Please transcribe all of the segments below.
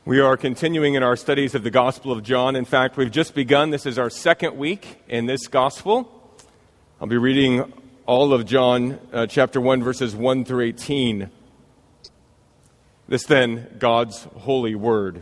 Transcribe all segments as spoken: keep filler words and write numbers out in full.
We are continuing in our studies of the Gospel of John. In fact, we've just begun. This is our second week in this Gospel. I'll be reading all of John uh, chapter one, verses one through eighteen. This then, God's holy word.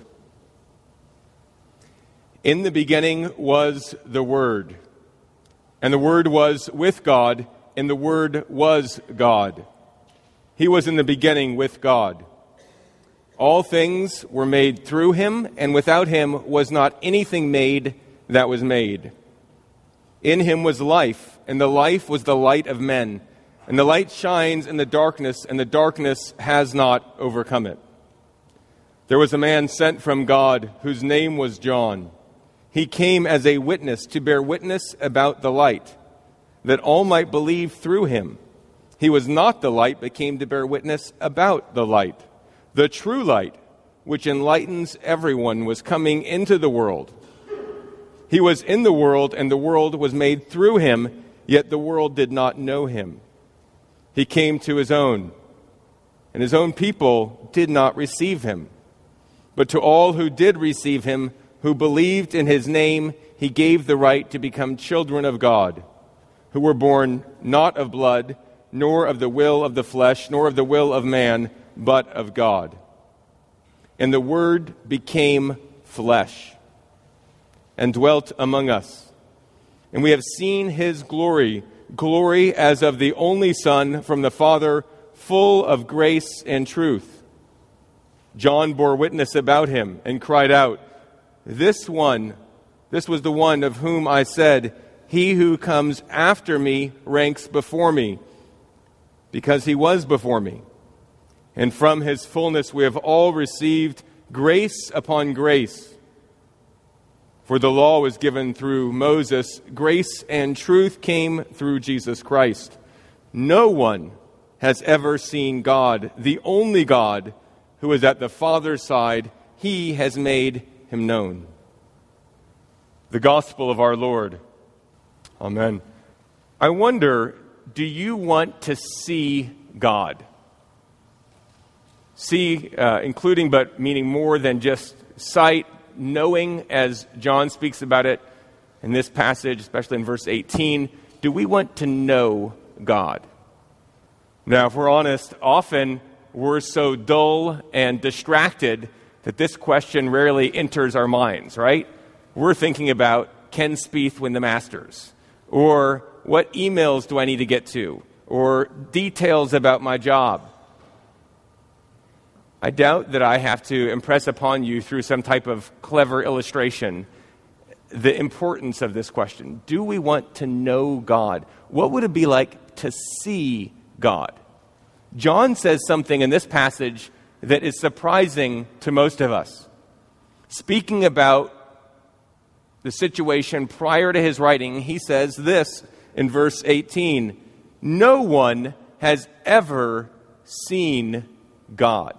In the beginning was the Word, and the Word was with God, and the Word was God. He was in the beginning with God. All things were made through him, and without him was not anything made that was made. In him was life, and the life was the light of men. And the light shines in the darkness, and the darkness has not overcome it. There was a man sent from God, whose name was John. He came as a witness to bear witness about the light, that all might believe through him. He was not the light, but came to bear witness about the light. The true light, which enlightens everyone, was coming into the world. He was in the world, and the world was made through him, yet the world did not know him. He came to his own, and his own people did not receive him. But to all who did receive him, who believed in his name, he gave the right to become children of God, who were born not of blood, nor of the will of the flesh, nor of the will of man, but of God. And the Word became flesh and dwelt among us. And we have seen his glory, glory as of the only Son from the Father, full of grace and truth. John bore witness about him and cried out, This one, this was the one of whom I said, He who comes after me ranks before me, because he was before me. And from his fullness we have all received grace upon grace. For the law was given through Moses, grace and truth came through Jesus Christ. No one has ever seen God, the only God who is at the Father's side. He has made him known. The gospel of our Lord. Amen. I wonder, do you want to see God? See, uh, including but meaning more than just sight, knowing, as John speaks about it in this passage, especially in verse eighteen. Do we want to know God? Now, if we're honest, often we're so dull and distracted that this question rarely enters our minds, right? We're thinking about, Ken Spieth win the Masters? Or what emails do I need to get to? Or details about my job? I doubt that I have to impress upon you through some type of clever illustration the importance of this question. Do we want to know God? What would it be like to see God? John says something in this passage that is surprising to most of us. Speaking about the situation prior to his writing, he says this in verse eighteen, No one has ever seen God.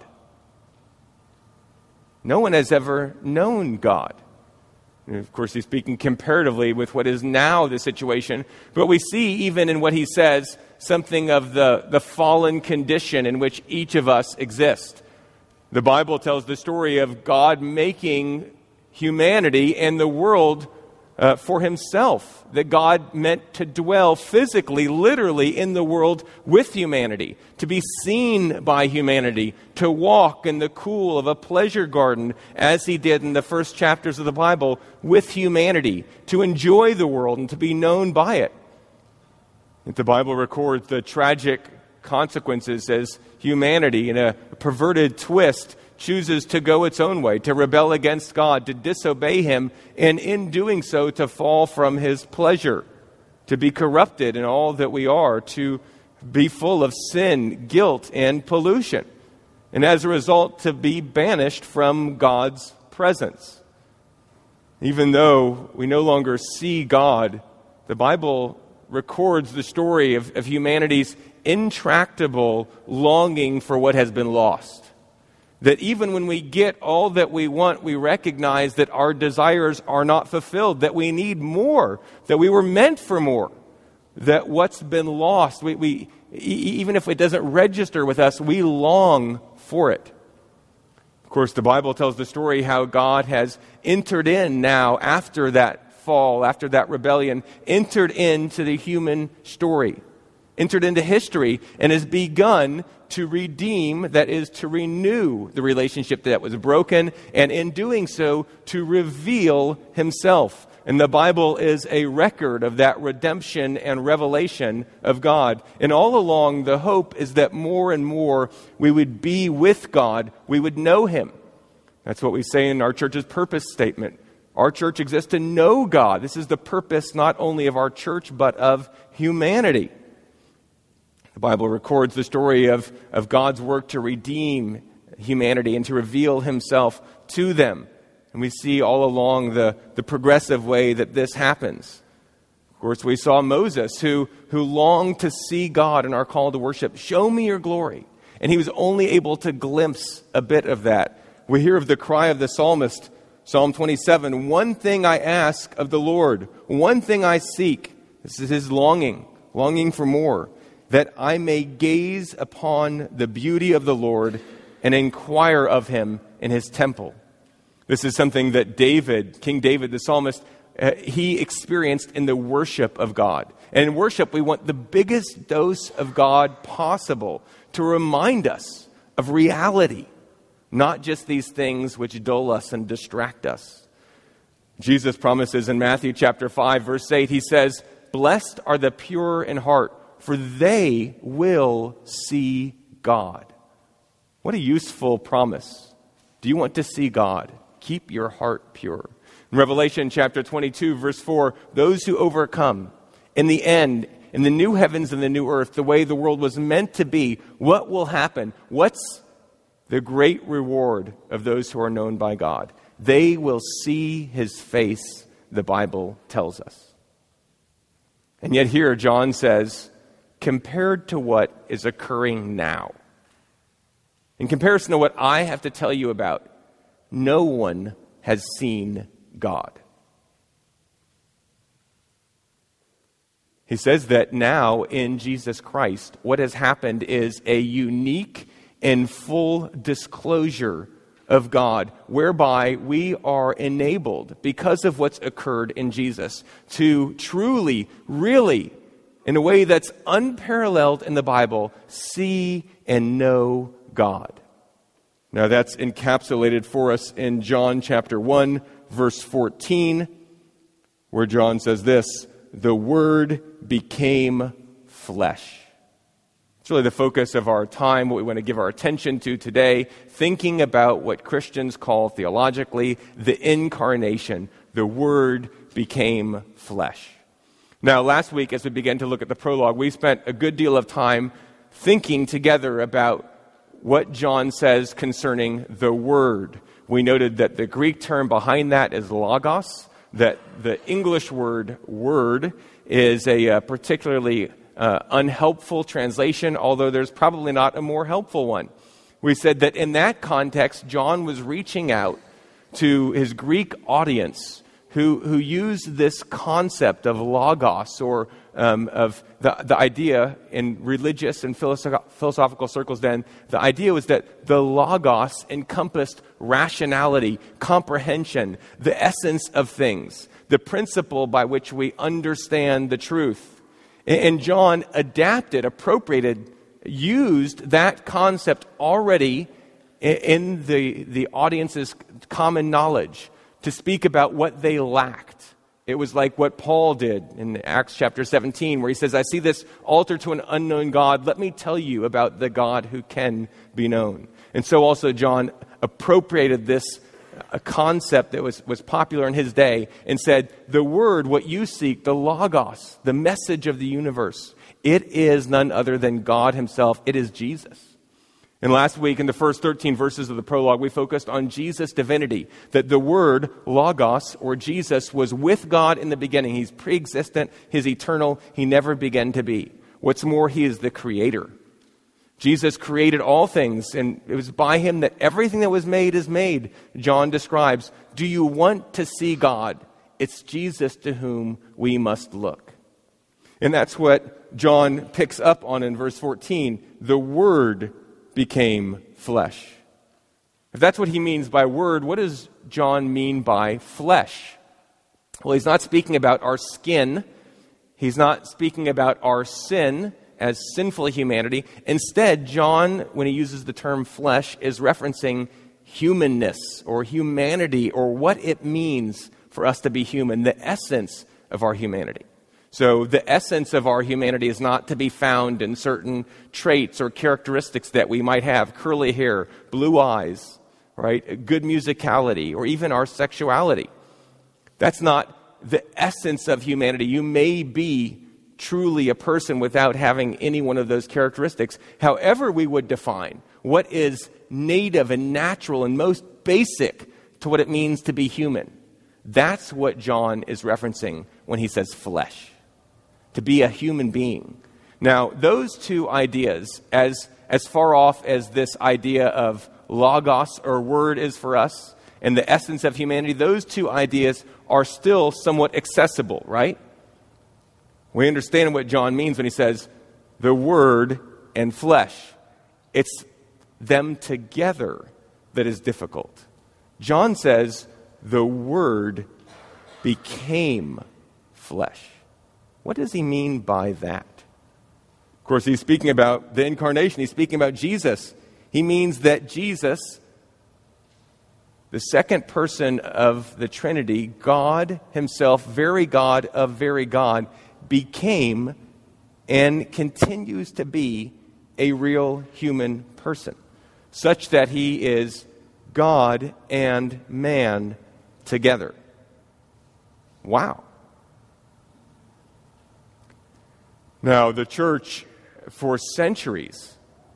No one has ever known God. And of course, he's speaking comparatively with what is now the situation. But we see, even in what he says, something of the, the fallen condition in which each of us exist. The Bible tells the story of God making humanity and the world uh, for himself. That God meant to dwell physically, literally in the world with humanity, to be seen by humanity, to walk in the cool of a pleasure garden as he did in the first chapters of the Bible with humanity, to enjoy the world and to be known by it. The Bible records the tragic consequences as humanity, in a perverted twist, chooses to go its own way, to rebel against God, to disobey him, and in doing so to fall from his pleasure, to be corrupted in all that we are, to be full of sin, guilt, and pollution, and as a result to be banished from God's presence. Even though we no longer see God, the Bible records the story of, of humanity's intractable longing for what has been lost. That even when we get all that we want, we recognize that our desires are not fulfilled, that we need more, that we were meant for more, that what's been lost, we, we even if it doesn't register with us, we long for it. Of course, the Bible tells the story how God has entered in now after that fall, after that rebellion, entered into the human story, entered into history, and has begun to redeem, that is, to renew the relationship that was broken, and in doing so, to reveal himself. And the Bible is a record of that redemption and revelation of God. And all along, the hope is that more and more we would be with God, we would know him. That's what we say in our church's purpose statement. Our church exists to know God. This is the purpose not only of our church, but of humanity. The Bible records the story of, of God's work to redeem humanity and to reveal himself to them. And we see all along the, the progressive way that this happens. Of course, we saw Moses who, who longed to see God in our call to worship. Show me your glory. And he was only able to glimpse a bit of that. We hear of the cry of the psalmist, Psalm twenty-seven, one thing I ask of the Lord, one thing I seek. This is his longing, longing for more. That I may gaze upon the beauty of the Lord and inquire of him in his temple. This is something that David, King David, the psalmist, uh, he experienced in the worship of God. And in worship, we want the biggest dose of God possible to remind us of reality, not just these things which dull us and distract us. Jesus promises in Matthew chapter five, verse eight, he says, blessed are the pure in heart, for they will see God. What a useful promise. Do you want to see God? Keep your heart pure. In Revelation chapter twenty-two, verse four, those who overcome, in the end, in the new heavens and the new earth, the way the world was meant to be, what will happen? What's the great reward of those who are known by God? They will see his face, the Bible tells us. And yet here John says, compared to what is occurring now, in comparison to what I have to tell you about, no one has seen God. He says that now in Jesus Christ, what has happened is a unique and full disclosure of God, whereby we are enabled, because of what's occurred in Jesus, to truly, really, in a way that's unparalleled in the Bible, see and know God. Now that's encapsulated for us in John chapter one, verse fourteen, where John says this, the Word became flesh. It's really the focus of our time, what we want to give our attention to today, thinking about what Christians call theologically the incarnation. The Word became flesh. Now, last week, as we began to look at the prologue, we spent a good deal of time thinking together about what John says concerning the Word. We noted that the Greek term behind that is logos, that the English word word is a uh, particularly uh, unhelpful translation, although there's probably not a more helpful one. We said that in that context, John was reaching out to his Greek audience who, who used this concept of logos, or um, of the, the idea in religious and philosoph- philosophical circles then, the idea was that the logos encompassed rationality, comprehension, the essence of things, the principle by which we understand the truth. And, and John adapted, appropriated, used that concept already in, in the, the audience's common knowledge to speak about what they lacked. It was like what Paul did in Acts chapter seventeen, where he says, I see this altar to an unknown God. Let me tell you about the God who can be known. And so also John appropriated this a concept that was, was popular in his day and said, the Word, what you seek, the logos, the message of the universe, it is none other than God himself. It is Jesus. And last week, in the first thirteen verses of the prologue, we focused on Jesus' divinity, that the Word, logos, or Jesus, was with God in the beginning. He's pre-existent, he's eternal, he never began to be. What's more, he is the creator. Jesus created all things, and it was by him that everything that was made is made. John describes, do you want to see God? It's Jesus to whom we must look. And that's what John picks up on in verse fourteen. The Word became flesh. If that's what he means by word, what does John mean by flesh? Well, he's not speaking about our skin. He's not speaking about our sin as sinful humanity. Instead, John, when he uses the term flesh, is referencing humanness or humanity or what it means for us to be human, the essence of our humanity. So the essence of our humanity is not to be found in certain traits or characteristics that we might have, curly hair, blue eyes, right, good musicality, or even our sexuality. That's not the essence of humanity. You may be truly a person without having any one of those characteristics. However we would define what is native and natural and most basic to what it means to be human. That's what John is referencing when he says flesh, to be a human being. Now, those two ideas, as, as far off as this idea of logos or word is for us and the essence of humanity, those two ideas are still somewhat accessible, right? We understand what John means when he says the word and flesh. It's them together that is difficult. John says the word became flesh. What does he mean by that? Of course, he's speaking about the incarnation. He's speaking about Jesus. He means that Jesus, the second person of the Trinity, God himself, very God of very God, became and continues to be a real human person, such that he is God and man together. Wow. Now, the church for centuries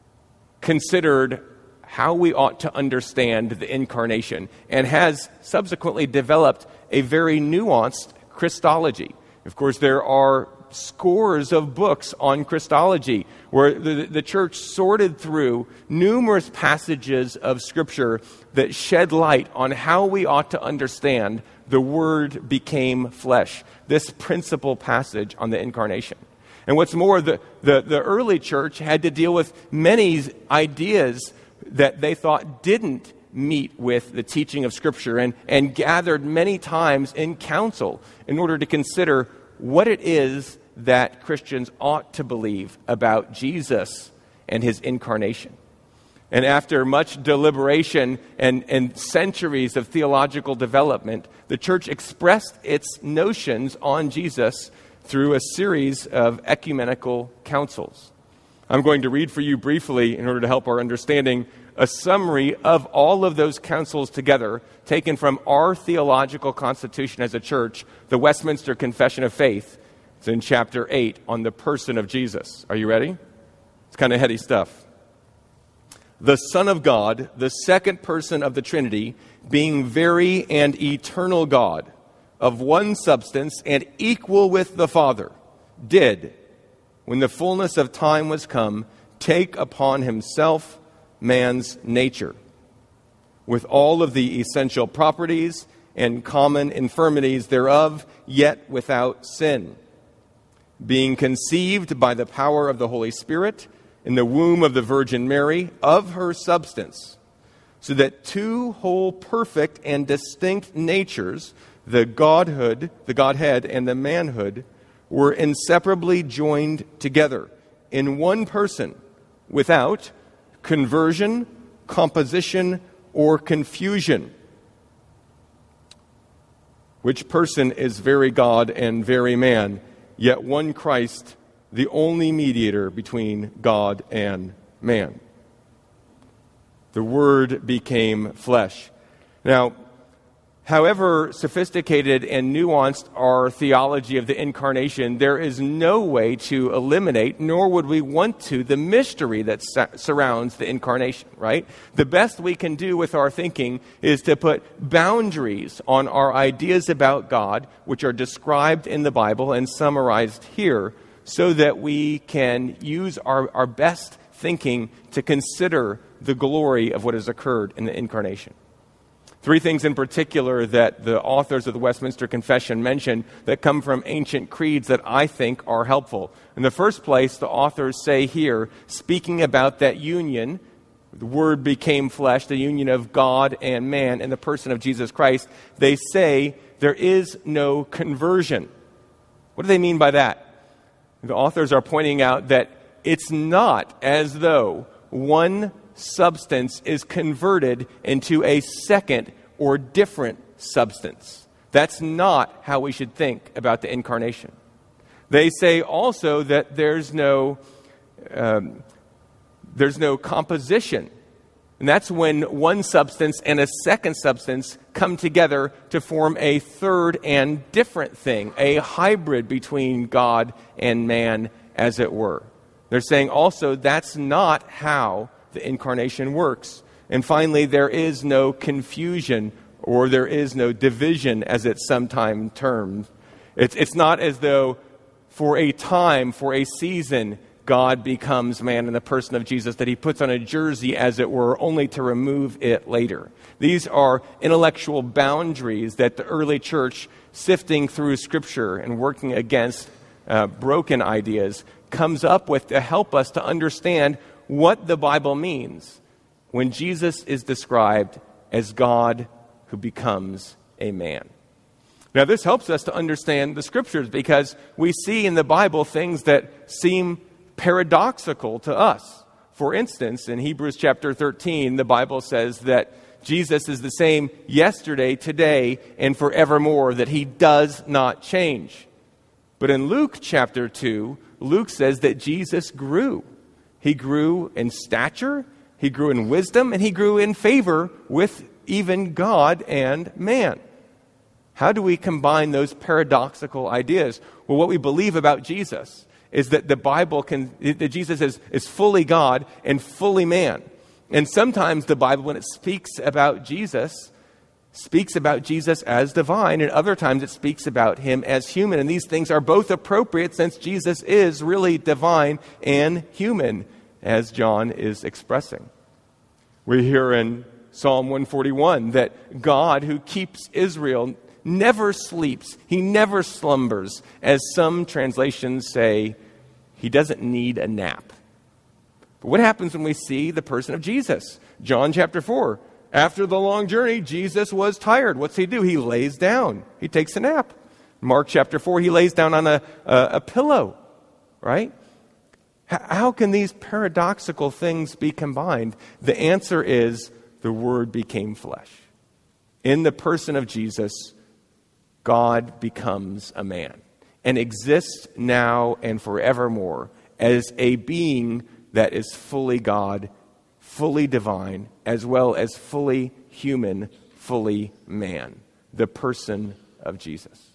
considered how we ought to understand the incarnation and has subsequently developed a very nuanced Christology. Of course, there are scores of books on Christology where the, the church sorted through numerous passages of Scripture that shed light on how we ought to understand the Word became flesh, this principal passage on the incarnation. And what's more, the, the, the early church had to deal with many ideas that they thought didn't meet with the teaching of Scripture and, and gathered many times in council in order to consider what it is that Christians ought to believe about Jesus and his incarnation. And after much deliberation and, and centuries of theological development, the church expressed its notions on Jesus through a series of ecumenical councils. I'm going to read for you briefly, in order to help our understanding, a summary of all of those councils together, taken from our theological constitution as a church, the Westminster Confession of Faith. It's in chapter eight on the person of Jesus. Are you ready? It's kind of heady stuff. The Son of God, the second person of the Trinity, being very and eternal God, of one substance and equal with the Father, did, when the fullness of time was come, take upon himself man's nature, with all of the essential properties and common infirmities thereof, yet without sin, being conceived by the power of the Holy Spirit in the womb of the Virgin Mary, of her substance, so that two whole perfect and distinct natures, the Godhood, the Godhead, and the manhood, were inseparably joined together in one person, without conversion, composition, or confusion. Which person is very God and very man, yet one Christ, the only mediator between God and man. The Word became flesh. Now, however sophisticated and nuanced our theology of the incarnation, there is no way to eliminate, nor would we want to, the mystery that sa- surrounds the incarnation, right? The best we can do with our thinking is to put boundaries on our ideas about God, which are described in the Bible and summarized here, so that we can use our, our best thinking to consider the glory of what has occurred in the incarnation. Three things in particular that the authors of the Westminster Confession mention that come from ancient creeds that I think are helpful. In the first place, the authors say here, speaking about that union the Word became flesh, the union of God and man in the person of Jesus Christ, they say there is no conversion. What do they mean by that? The authors are pointing out that it's not as though one substance is converted into a second or different substance. That's not how we should think about the incarnation. They say also that there's no um, there's no composition. And that's when one substance and a second substance come together to form a third and different thing, a hybrid between God and man, as it were. They're saying also that's not how the incarnation works. And finally, there is no confusion or there is no division, as it's sometimes termed. It's, it's not as though for a time, for a season, God becomes man in the person of Jesus, that he puts on a jersey, as it were, only to remove it later. These are intellectual boundaries that the early church, sifting through Scripture and working against uh, broken ideas, comes up with to help us to understand what the Bible means when Jesus is described as God who becomes a man. Now, this helps us to understand the Scriptures because we see in the Bible things that seem paradoxical to us. For instance, in Hebrews chapter thirteen, the Bible says that Jesus is the same yesterday, today, and forevermore, that he does not change. But in Luke chapter two, Luke says that Jesus grew. He grew in stature, he grew in wisdom, and he grew in favor with even God and man. How do we combine those paradoxical ideas? Well, what we believe about Jesus is that the Bible can, that Jesus is, is fully God and fully man. And sometimes the Bible, when it speaks about Jesus, speaks about Jesus as divine, and other times it speaks about him as human. And these things are both appropriate since Jesus is really divine and human, as John is expressing. We hear in Psalm one forty-one that God, who keeps Israel, never sleeps. He never slumbers. As some translations say, he doesn't need a nap. But what happens when we see the person of Jesus? John chapter four. After the long journey, Jesus was tired. What's he do? He lays down. He takes a nap. Mark chapter four, he lays down on a, a, a pillow. Right? H- how can these paradoxical things be combined? The answer is the Word became flesh. In the person of Jesus, God becomes a man and exists now and forevermore as a being that is fully God, fully divine, as well as fully human, fully man, the person of Jesus.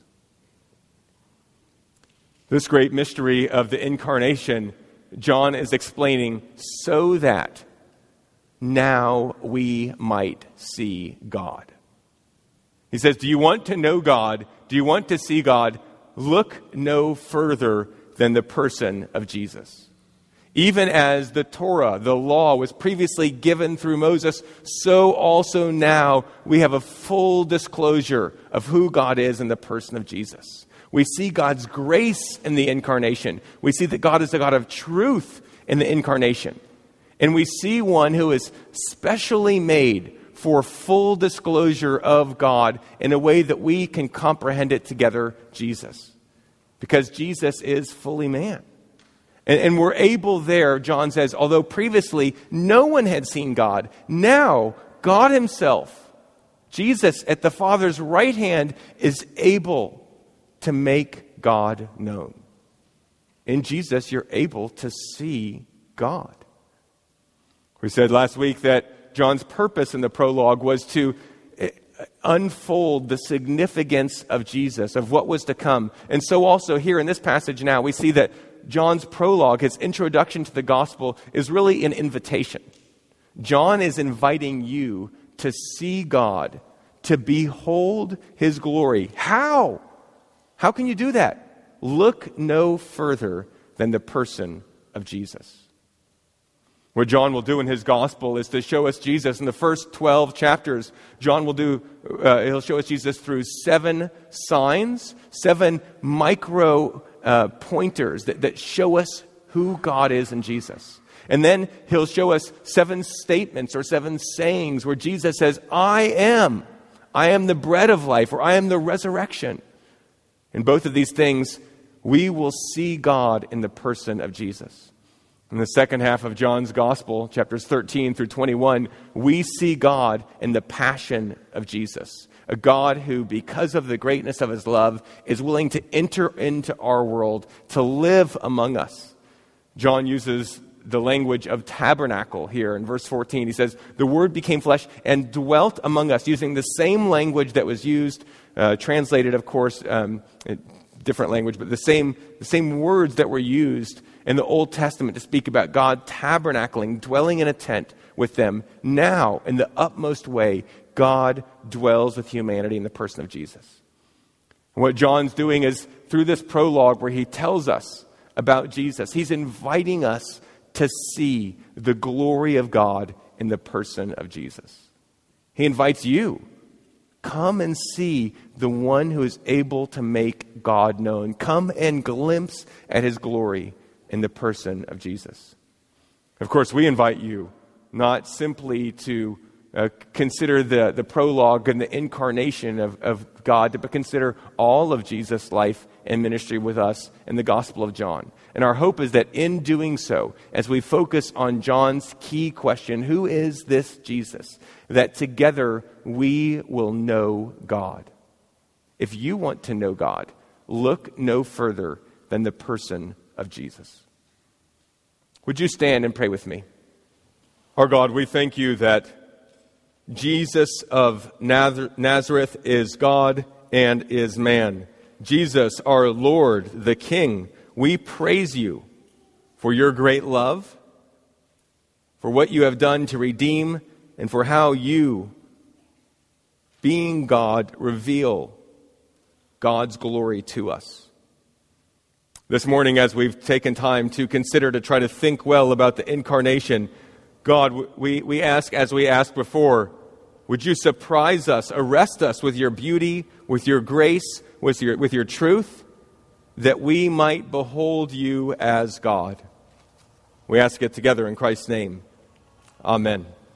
This great mystery of the incarnation, John is explaining so that now we might see God. He says, do you want to know God? Do you want to see God? Look no further than the person of Jesus. Even as the Torah, the law, was previously given through Moses, so also now we have a full disclosure of who God is in the person of Jesus. We see God's grace in the incarnation. We see that God is the God of truth in the incarnation. And we see one who is specially made for full disclosure of God in a way that we can comprehend it together, Jesus. Because Jesus is fully man. And, and we're able there, John says, although previously no one had seen God, now God himself, Jesus at the Father's right hand, is able to make God known. In Jesus, you're able to see God. We said last week that John's purpose in the prologue was to unfold the significance of Jesus, of what was to come. And so also here in this passage now, we see that John's prologue, his introduction to the gospel, is really an invitation. John is inviting you to see God, to behold his glory. How? How can you do that? Look no further than the person of Jesus. What John will do in his gospel is to show us Jesus in the first twelve chapters. John will do, uh, he'll show us Jesus through seven signs, seven micro uh, pointers that, that show us who God is in Jesus. And then he'll show us seven statements or seven sayings where Jesus says, I am. I am the bread of life, or I am the resurrection. In both of these things, we will see God in the person of Jesus. In the second half of John's Gospel, chapters thirteen through twenty-one, we see God in the passion of Jesus. A God who, because of the greatness of his love, is willing to enter into our world, to live among us. John uses the language of tabernacle here in verse fourteen. He says, the Word became flesh and dwelt among us, using the same language that was used, uh, translated, of course, um, different language, but the same, the same words that were used in the Old Testament to speak about God tabernacling, dwelling in a tent with them. Now, in the utmost way, God dwells with humanity in the person of Jesus. And what John's doing is, through this prologue where he tells us about Jesus, he's inviting us to see the glory of God in the person of Jesus. He invites you, come and see the one who is able to make God known. Come and glimpse at his glory in the person of Jesus. Of course, we invite you not simply to uh, consider the, the prologue and the incarnation of, of God, but consider all of Jesus' life and ministry with us in the Gospel of John. And our hope is that in doing so, as we focus on John's key question, who is this Jesus? That together we will know God. If you want to know God, look no further than the person of Jesus. Would you stand and pray with me? Our God, we thank you that Jesus of Nazareth is God and is man. Jesus, our Lord, the King, we praise you for your great love, for what you have done to redeem, and for how you, being God, reveal God's glory to us. This morning, as we've taken time to consider, to try to think well about the incarnation, God, we, we ask, as we asked before, would you surprise us, arrest us with your beauty, with your grace, with your, with your truth, that we might behold you as God. We ask it together in Christ's name. Amen.